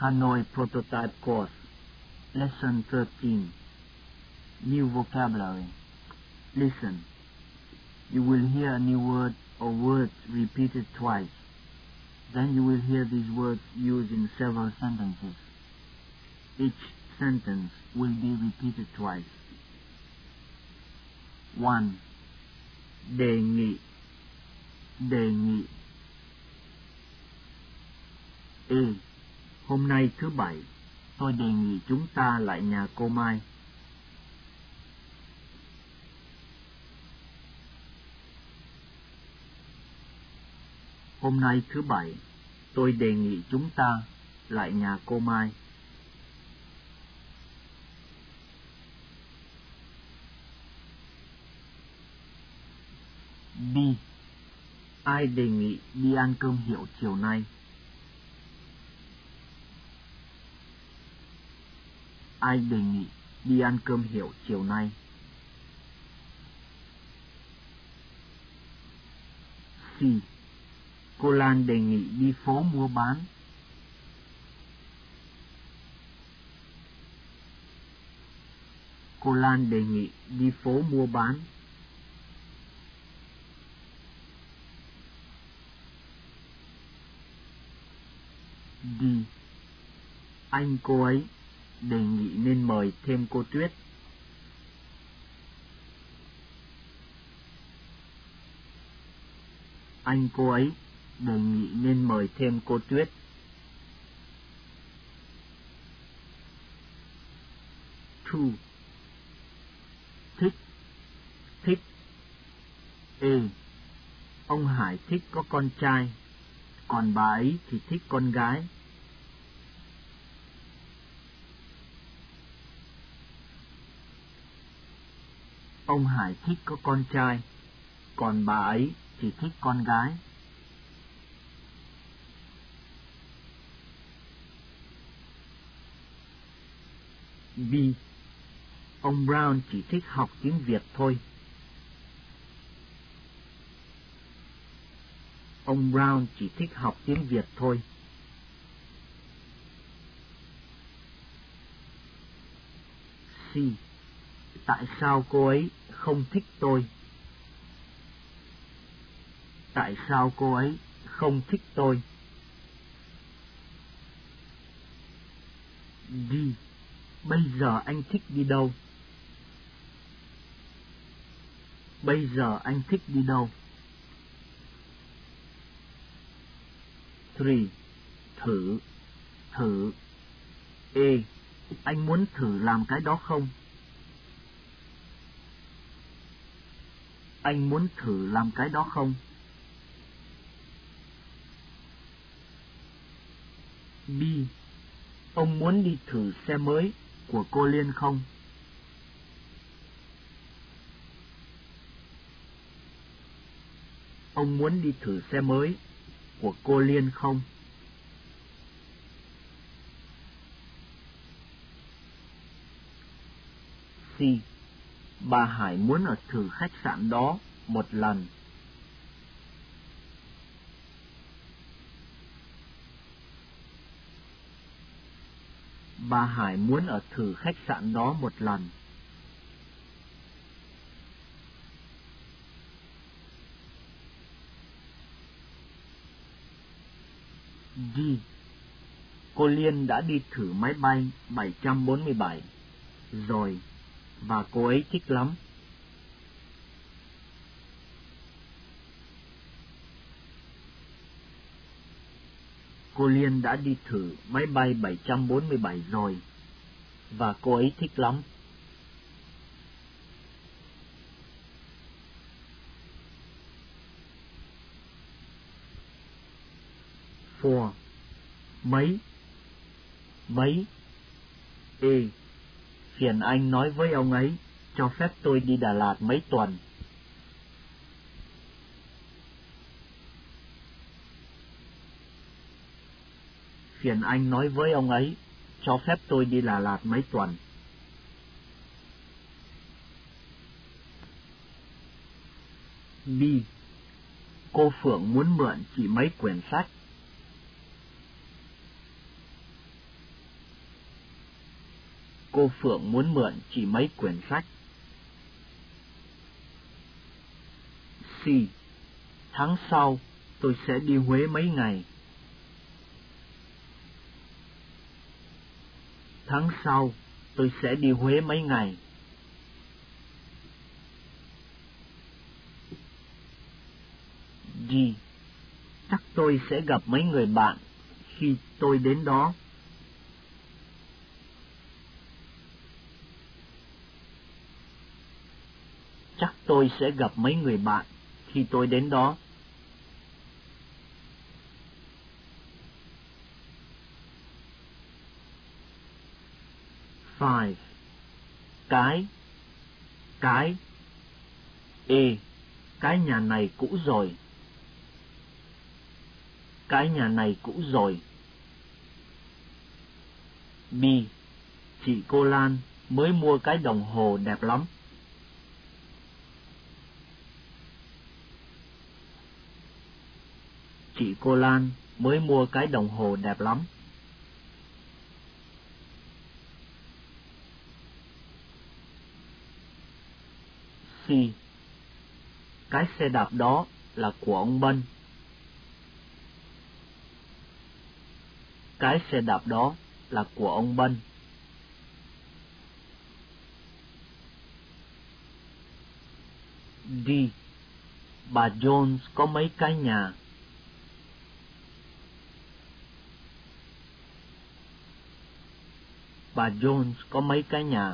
Hanoi Prototype Course, Lesson 13, New Vocabulary. Listen. You will hear a new word or words repeated twice. Then you will hear these words used in several sentences. Each sentence will be repeated twice. 1. Đề nghị. Đề nghị. A. Hôm nay thứ Bảy, tôi đề nghị chúng ta lại nhà cô Mai. Hôm nay thứ Bảy, tôi đề nghị chúng ta lại nhà cô Mai. B. Ai đề nghị đi ăn cơm hiệu chiều nay? Ai đề nghị đi ăn cơm hiệu chiều nay? C. Cô Lan đề nghị đi phố mua bán. Cô Lan đề nghị đi phố mua bán. D. Anh cô ấy đề nghị nên mời thêm cô Tuyết. Anh cô ấy đề nghị nên mời thêm cô Tuyết. Two. Thích. Thích. A. Ông Hải thích có con trai, còn bà ấy thì thích con gái. Ông Hải thích có con trai, còn bà ấy thì thích con gái. B. Ông Brown chỉ thích học tiếng Việt thôi. Ông Brown chỉ thích học tiếng Việt thôi. C. Tại sao cô ấy không thích tôi? Tại sao cô ấy không thích tôi? D. Bây giờ anh thích đi đâu? Bây giờ anh thích đi đâu? 3. Thử. Thử. A. Anh muốn thử làm cái đó không? Anh muốn thử làm cái đó không? B. Ông muốn đi thử xe mới của cô Liên không? Ông muốn đi thử xe mới của cô Liên không? C. Bà Hải muốn ở thử khách sạn đó một lần. Bà Hải muốn ở thử khách sạn đó một lần. D. Cô Liên đã đi thử máy bay 747 rồi và cô ấy thích lắm. Cô Liên đã đi thử máy bay 747 rồi và cô ấy thích lắm. 4. Mấy. Mấy. A. Phiền anh nói với ông ấy cho phép tôi đi Đà Lạt mấy tuần. Phiền anh nói với ông ấy cho phép tôi đi Đà Lạt mấy tuần. B. Cô Phượng muốn mượn chị mấy quyển sách. cô Phượng muốn mượn chỉ mấy quyển sách. C. Tháng sau, tôi sẽ đi Huế mấy ngày. Tháng sau, tôi sẽ đi Huế mấy ngày. D. Chắc tôi sẽ gặp mấy người bạn khi tôi đến đó. Chắc tôi sẽ gặp mấy người bạn khi tôi đến đó. Five. Cái. E. Cái nhà này cũ rồi. Cái nhà này cũ rồi. B. Chị cô Lan mới mua cái đồng hồ đẹp lắm. Chị cô Lan mới mua cái đồng hồ đẹp lắm. C. Cái xe đạp đó là của ông Bân. Cái xe đạp đó là của ông Bân. D. Bà Jones có mấy cái nhà. Bà Jones có mấy cái nhà.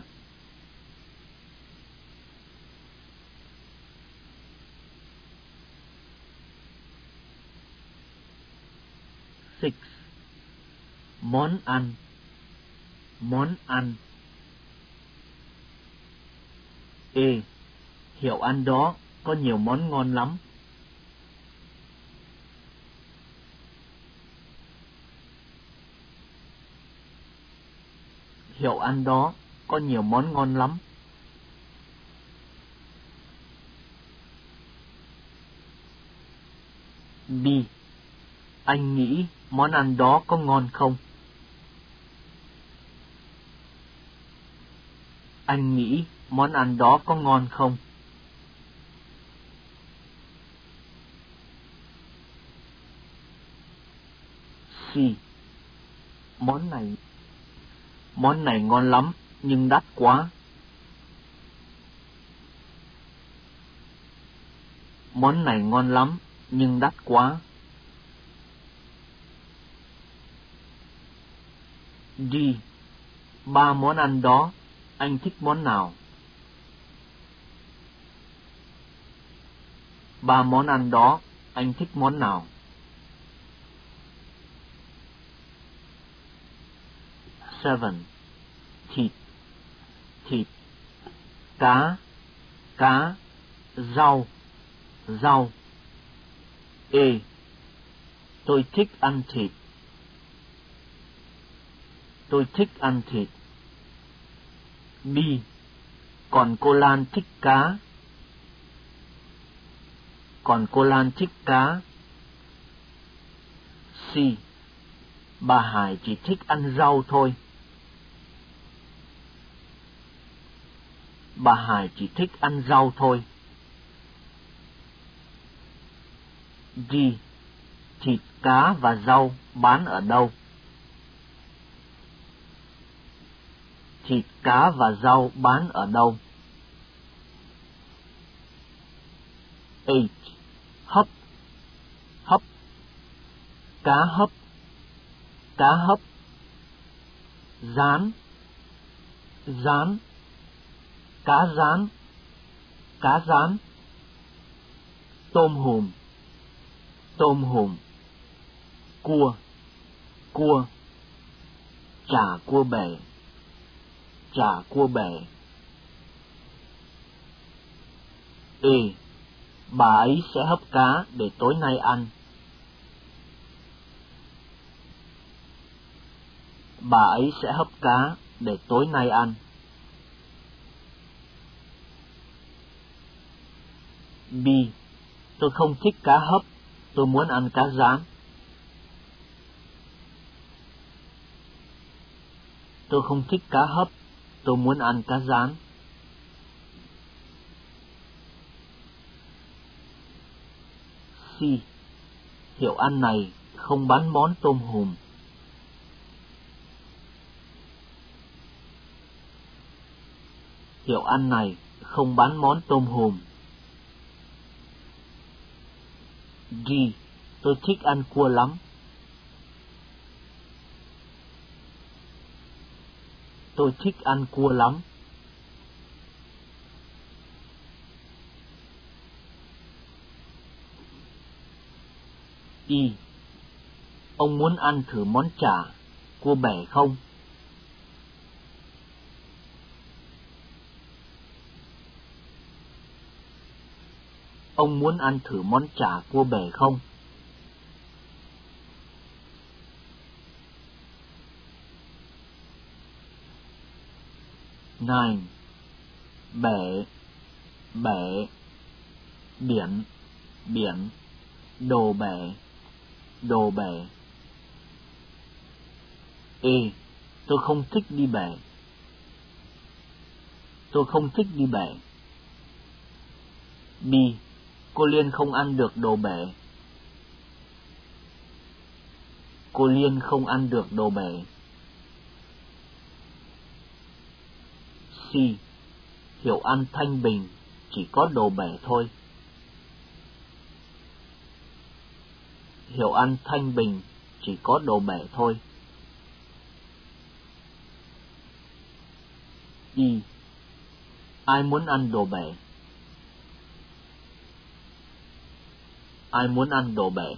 Six. Món ăn. Món ăn. E. Hiệu ăn đó có nhiều món ngon lắm. Hiệu ăn đó có nhiều món ngon lắm. B. Anh nghĩ món ăn đó có ngon không? Anh nghĩ món ăn đó có ngon không? C. Món này ngon lắm nhưng đắt quá. Món này ngon lắm nhưng đắt quá. D. Ba món ăn đó, anh thích món nào? Ba món ăn đó, anh thích món nào? Seven. Thịt. Cá. Rau. E. Tôi thích ăn thịt. Tôi thích ăn thịt. B. Còn cô Lan thích cá. Còn cô Lan thích cá. C. Bà Hải chỉ thích ăn rau thôi. Bà Hải chỉ thích ăn rau thôi. D. Thịt, cá và rau bán ở đâu? Thịt, cá và rau bán ở đâu? 8. Hấp. Cá hấp. Rán. Cá rán. Tôm hùm. Cua. Chả cua bể. E. Bà ấy sẽ hấp cá để tối nay ăn. Bà ấy sẽ hấp cá để tối nay ăn. B. Tôi không thích cá hấp, tôi muốn ăn cá rán. Tôi không thích cá hấp, Tôi muốn ăn cá rán. C. Hiệu ăn này không bán món tôm hùm. Hiệu ăn này không bán món tôm hùm. D. Tôi thích ăn cua lắm. Tôi thích ăn cua lắm. E. Ông muốn ăn thử món chả cua bẻ không? Ông muốn ăn thử món chả cua bẻ không? 9. Bẻ, bẻ, biển, biển, đồ bẻ, đồ bẻ. E. Tôi không thích đi bẻ. Tôi không thích đi bẻ. B. Cô Liên không ăn được đồ bẻ. Cô Liên không ăn được đồ bẻ. C. Hiệu ăn Thanh Bình chỉ có đồ bẻ thôi. Hiệu ăn Thanh Bình chỉ có đồ bẻ thôi. E. Ai muốn ăn đồ bẻ? Ai muốn ăn đồ bẻ?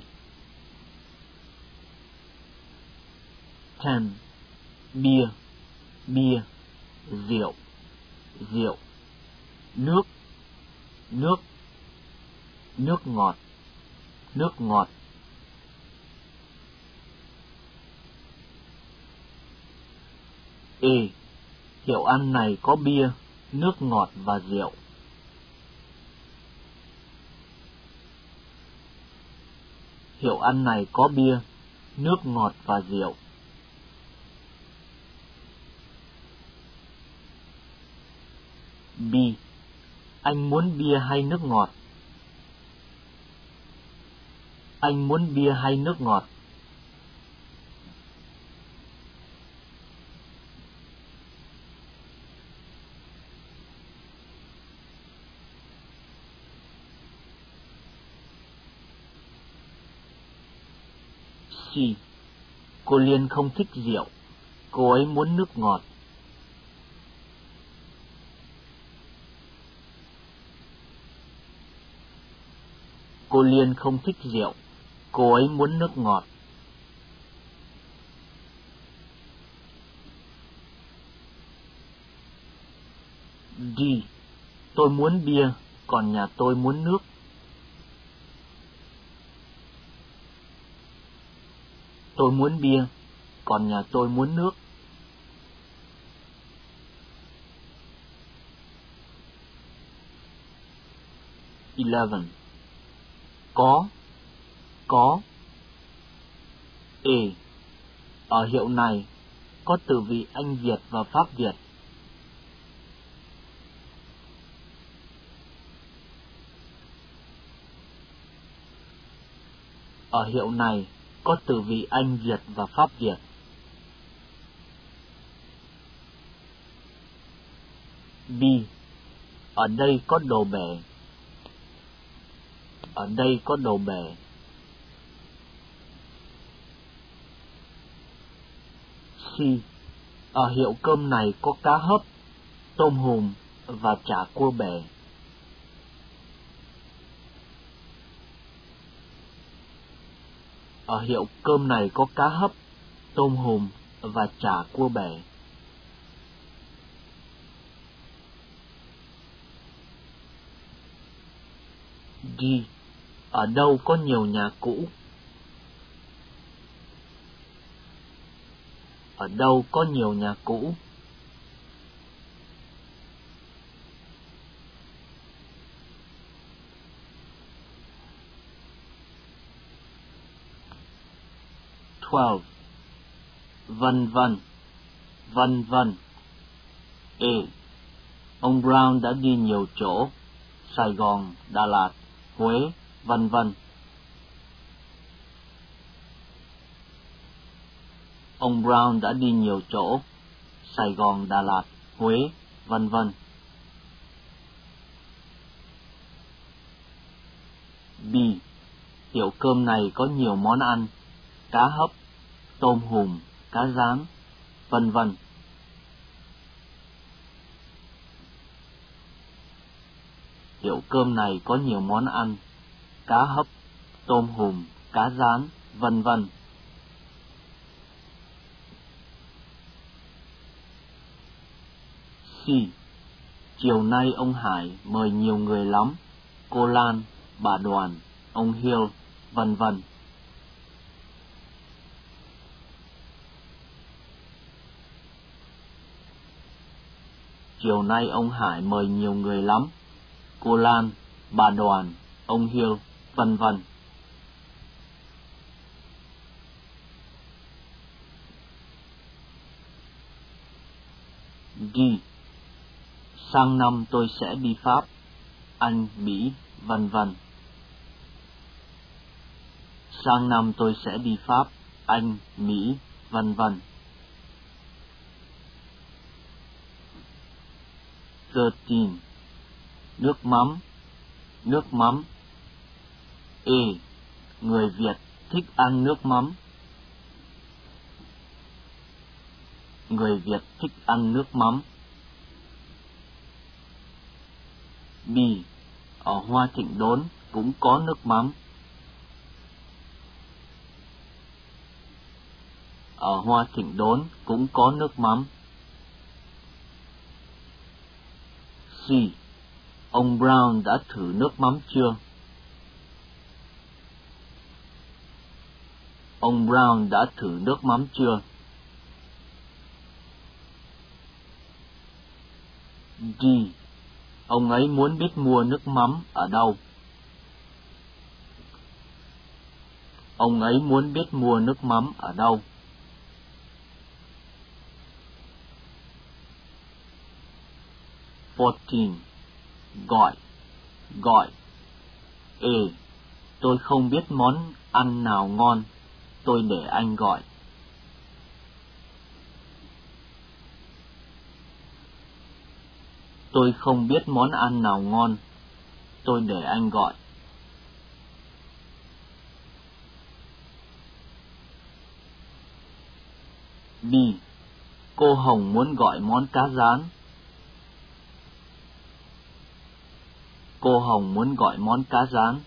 10. Bia, bia, rượu, rượu, nước, nước, nước ngọt, nước ngọt. E. Hiệu ăn này có bia, nước ngọt và rượu. Hiệu ăn này có bia, nước ngọt và rượu. B. Anh muốn bia hay nước ngọt? Anh muốn bia hay nước ngọt? C. Cô Liên không thích rượu. Cô ấy muốn nước ngọt. Cô Liên không thích rượu. Cô ấy muốn nước ngọt. D. Tôi muốn bia, còn nhà tôi muốn nước. Tôi muốn bia, còn nhà tôi muốn nước. 11. Có. E. Ở hiệu này có từ vị Anh Việt và Pháp Việt. Ở hiệu này có từ vị Anh Việt và Pháp Việt. B. Ở đây có đồ bẻ. Ở đây có đồ bẻ. C. Ở hiệu cơm này có cá hấp, tôm hùm và chả cua bẻ. Ở hiệu cơm này có cá hấp, tôm hùm và chả cua bẻ. D. Ở đâu có nhiều nhà cũ. Ở đâu có nhiều nhà cũ. Vân vân, vân vân. A. Ông Brown đã đi nhiều chỗ, Sài Gòn, Đà Lạt, Huế, vân vân. Ông Brown đã đi nhiều chỗ, Sài Gòn, Đà Lạt, Huế, vân vân. B. Hiệu cơm này có nhiều món ăn, cá hấp, tôm hùm, cá rán, vân vân. Hiệu cơm này có nhiều món ăn, cá hấp, tôm hùm, cá rán, vân vân. C. Chiều nay ông Hải mời nhiều người lắm, cô Lan, bà Đoàn, ông Hill, vân vân. Chiều nay ông Hải mời nhiều người lắm, cô Lan, bà Đoàn, ông Hill, vân vân. D. Sang năm tôi sẽ đi Pháp, Anh, Mỹ, vân vân. Sang năm tôi sẽ đi Pháp, Anh, Mỹ, vân vân. 13. Nước mắm, nước mắm. A. Người Việt thích ăn nước mắm. Người Việt thích ăn nước mắm. B. Ở Hoa Thịnh Đốn cũng có nước mắm. Ở Hoa Thịnh Đốn cũng có nước mắm. C. Ông Brown đã thử nước mắm chưa? Ông Brown đã thử nước mắm chưa? D. Ông ấy muốn biết mua nước mắm ở đâu? Ông ấy muốn biết mua nước mắm ở đâu? 14. Gọi, gọi. A. Tôi không biết món ăn nào ngon, tôi để anh gọi. Tôi không biết món ăn nào ngon, tôi để anh gọi. B. Cô Hồng muốn gọi món cá rán. Cô Hồng muốn gọi món cá rán.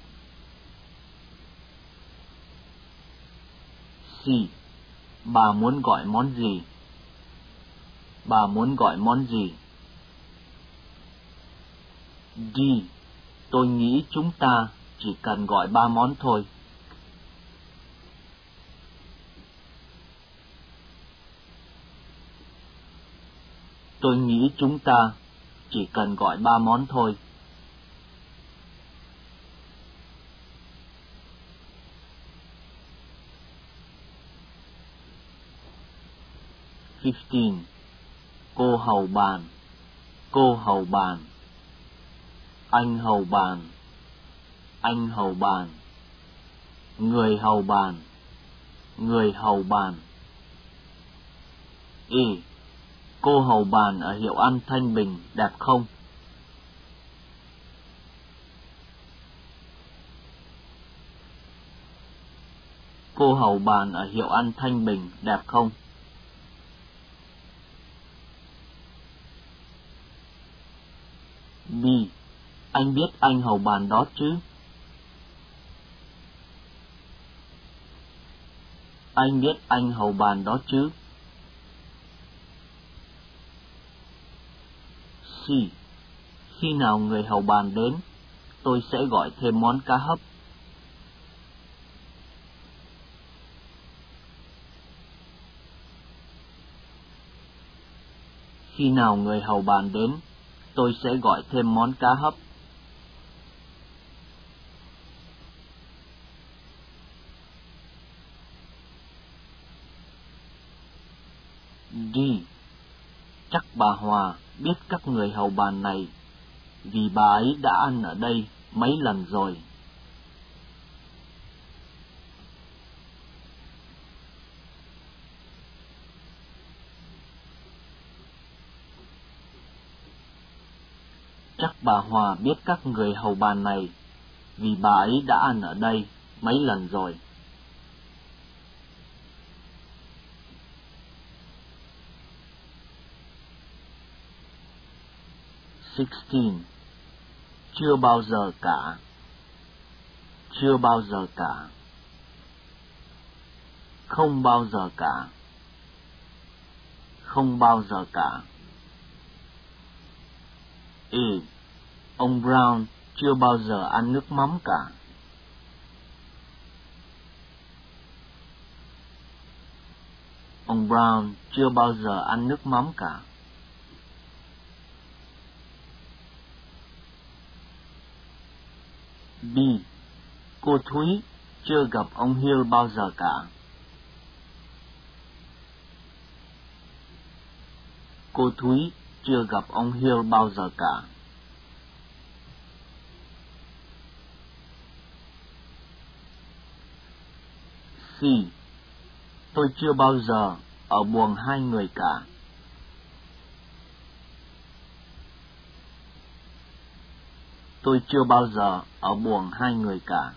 C. Bà muốn gọi món gì? Bà muốn gọi món gì? D. Tôi nghĩ chúng ta chỉ cần gọi 3 món thôi. Tôi nghĩ chúng ta chỉ cần gọi 3 món thôi. Fifteen. Cô hầu bàn. Cô hầu bàn. Anh hầu bàn. Anh hầu bàn. Người hầu bàn. Người hầu bàn. E. Cô hầu bàn ở hiệu ăn Thanh Bình đẹp không? Cô hầu bàn ở hiệu ăn Thanh Bình đẹp không? B. Anh biết anh hầu bàn đó chứ? Anh biết anh hầu bàn đó chứ? C. Khi nào người hầu bàn đến, tôi sẽ gọi thêm món cá hấp. Khi nào người hầu bàn đến, tôi sẽ gọi thêm món cá hấp. D. Chắc bà Hòa biết các người hầu bàn này, vì bà ấy đã ăn ở đây mấy lần rồi. Chắc bà Hòa biết các người hầu bàn này, vì bà ấy đã ăn ở đây mấy lần rồi. Chưa bao giờ cả. Chưa bao giờ cả. Không bao giờ cả. Không bao giờ cả. Ông Brown chưa bao giờ ăn nước mắm cả. Ông Brown chưa bao giờ ăn nước mắm cả. B. Cô Thúy chưa gặp ông Hill bao giờ cả. Cô Thúy chưa gặp ông Hill bao giờ cả. C. Tôi chưa bao giờ ở buồng hai người cả. Tôi chưa bao giờ ở buồng hai người cả.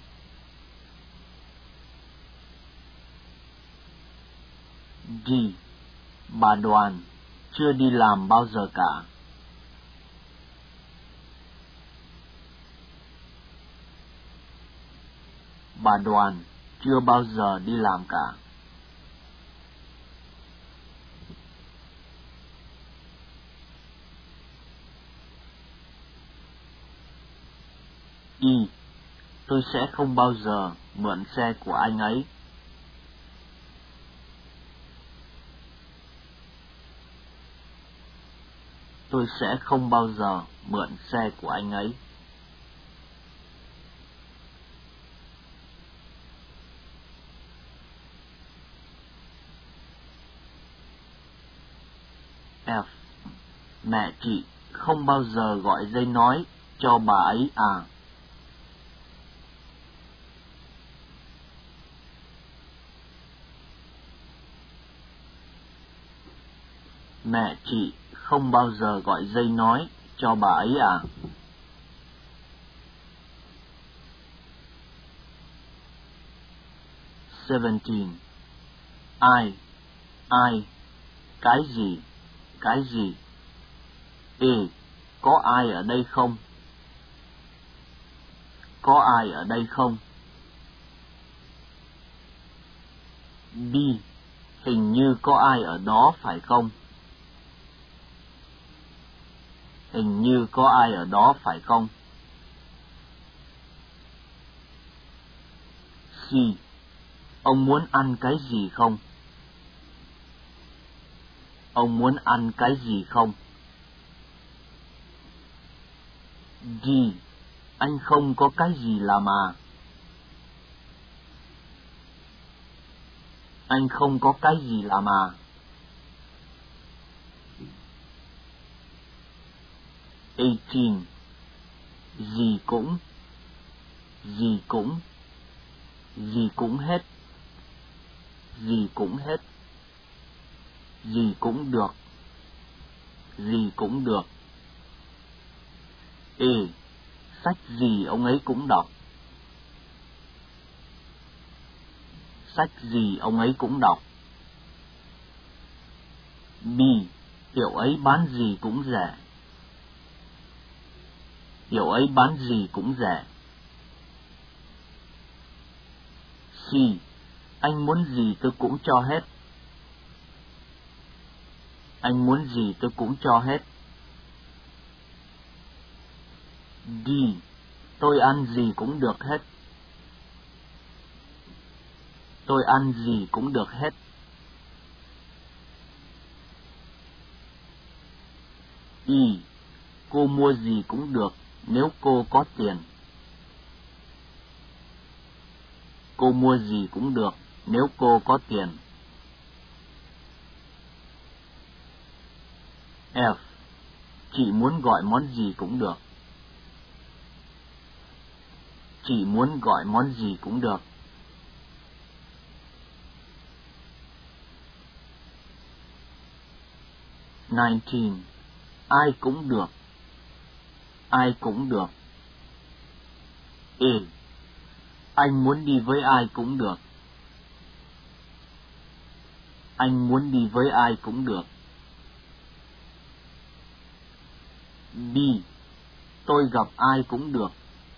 D. Bà Đoàn chưa đi làm bao giờ cả. Bà Đoàn chưa bao giờ đi làm cả. E. Tôi sẽ không bao giờ mượn xe của anh ấy. Tôi sẽ không bao giờ mượn xe của anh ấy. F. Mẹ chị không bao giờ gọi dây nói cho bà ấy à? Mẹ chị không bao giờ gọi dây nói cho bà ấy à? Ai? Cái gì? Cái gì? Có ai ở đây không? Có ai ở đây không? B. Hình như có ai ở đó phải không? Hình như có ai ở đó phải không? C. Ông muốn ăn cái gì không? Ông muốn ăn cái gì không? D. Anh không có cái gì làm à? Anh không có cái gì làm à? Gì cũng. Gì cũng. Gì cũng hết. Gì cũng hết. Gì cũng được. Gì cũng được. Sách gì ông ấy cũng đọc. Sách gì ông ấy cũng đọc. B. Hiệu ấy bán gì cũng rẻ. Hiệu ấy bán gì cũng rẻ. C. Anh muốn gì tôi cũng cho hết. Anh muốn gì tôi cũng cho hết. D. Tôi ăn gì cũng được hết. Tôi ăn gì cũng được hết. E. Cô mua gì cũng được nếu cô có tiền. Cô mua gì cũng được nếu cô có tiền. F. Chị muốn gọi món gì cũng được. Chị muốn gọi món gì cũng được. 19. Ai cũng được. Ai cũng được. A. Anh muốn đi với ai cũng được. Anh muốn đi với ai cũng được. B. Tôi gặp ai cũng được.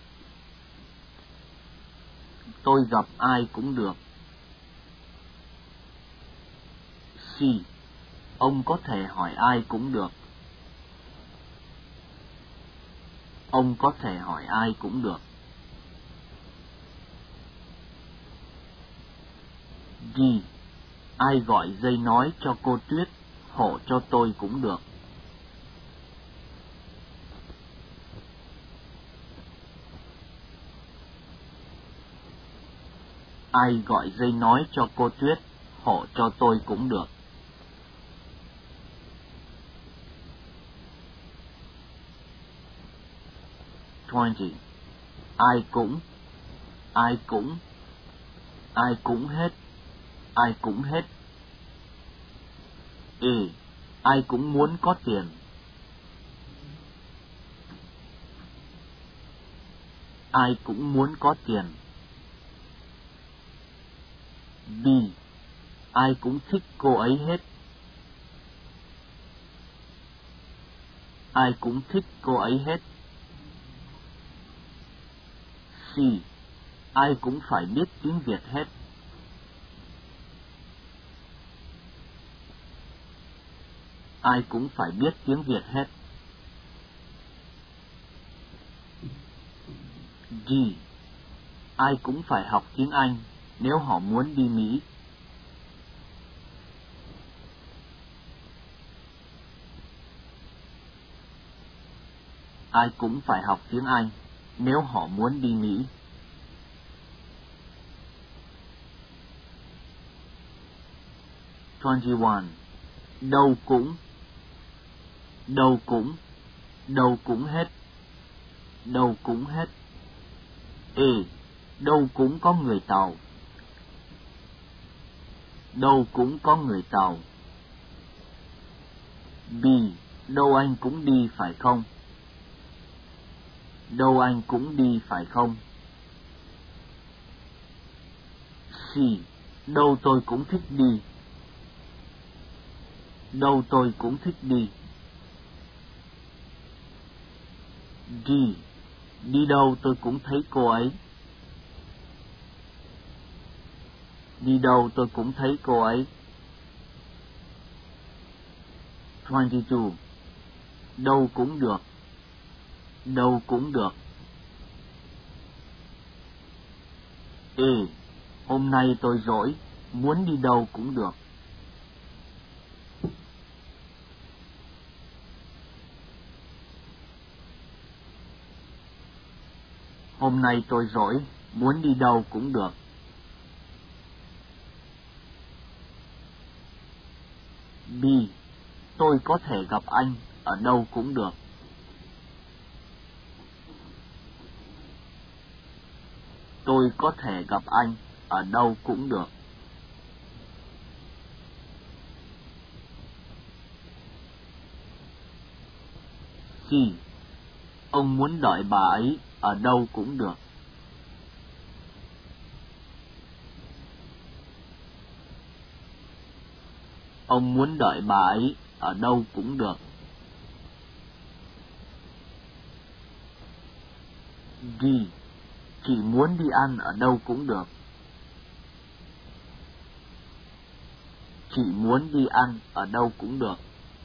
Tôi gặp ai cũng được. C. Ông có thể hỏi ai cũng được. Ông có thể hỏi ai cũng được. D. Ai gọi dây nói cho cô Tuyết, hộ cho tôi cũng được. Ai gọi dây nói cho cô Tuyết, hộ cho tôi cũng được. 20. Ai cũng. Ai cũng. Ai cũng hết. Ai cũng hết. A. Ai cũng muốn có tiền. Ai cũng muốn có tiền. B. Ai cũng thích cô ấy hết. Ai cũng thích cô ấy hết. C. Ai cũng phải biết tiếng Việt hết. Ai cũng phải biết tiếng Việt hết. D. Ai cũng phải học tiếng Anh nếu họ muốn đi Mỹ. Ai cũng phải học tiếng Anh nếu họ muốn đi Mỹ. 21. Đâu cũng. Đâu cũng. Đâu cũng hết. Đâu cũng hết. A. Đâu cũng có người Tàu. Đâu cũng có người Tàu. B. Đâu anh cũng đi phải không? Đâu anh cũng đi phải không? C. Đâu tôi cũng thích đi. Đâu tôi cũng thích đi. D. Đi đâu tôi cũng thấy cô ấy. Đi đâu tôi cũng thấy cô ấy. 22. Đâu cũng được. Đâu cũng được. A. Hôm nay tôi rỗi, muốn đi đâu cũng được. Hôm nay tôi rỗi, muốn đi đâu cũng được. B. Tôi có thể gặp anh ở đâu cũng được. Tôi có thể gặp anh ở đâu cũng được. C. Ông muốn đợi bà ấy ở đâu cũng được. Ông muốn đợi bà ấy ở đâu cũng được. D. Chị muốn đi ăn ở đâu cũng được. Chị muốn đi ăn ở đâu cũng được.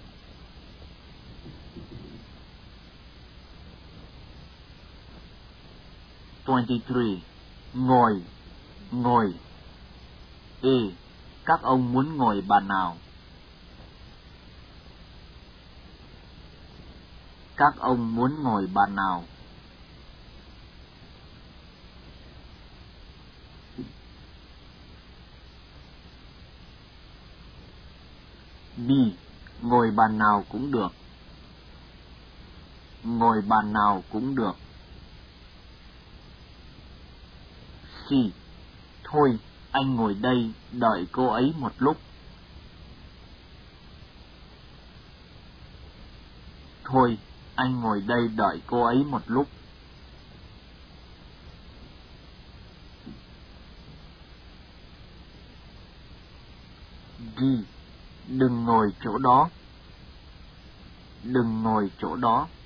23. Ngồi. Ngồi. A. Các ông muốn ngồi bàn nào? Các ông muốn ngồi bàn nào? B. Ngồi bàn nào cũng được. ngồi bàn nào cũng được. C. Thôi, anh ngồi đây đợi cô ấy một lúc. Thôi, anh ngồi đây đợi cô ấy một lúc. D. Đừng ngồi chỗ đó. Đừng ngồi chỗ đó.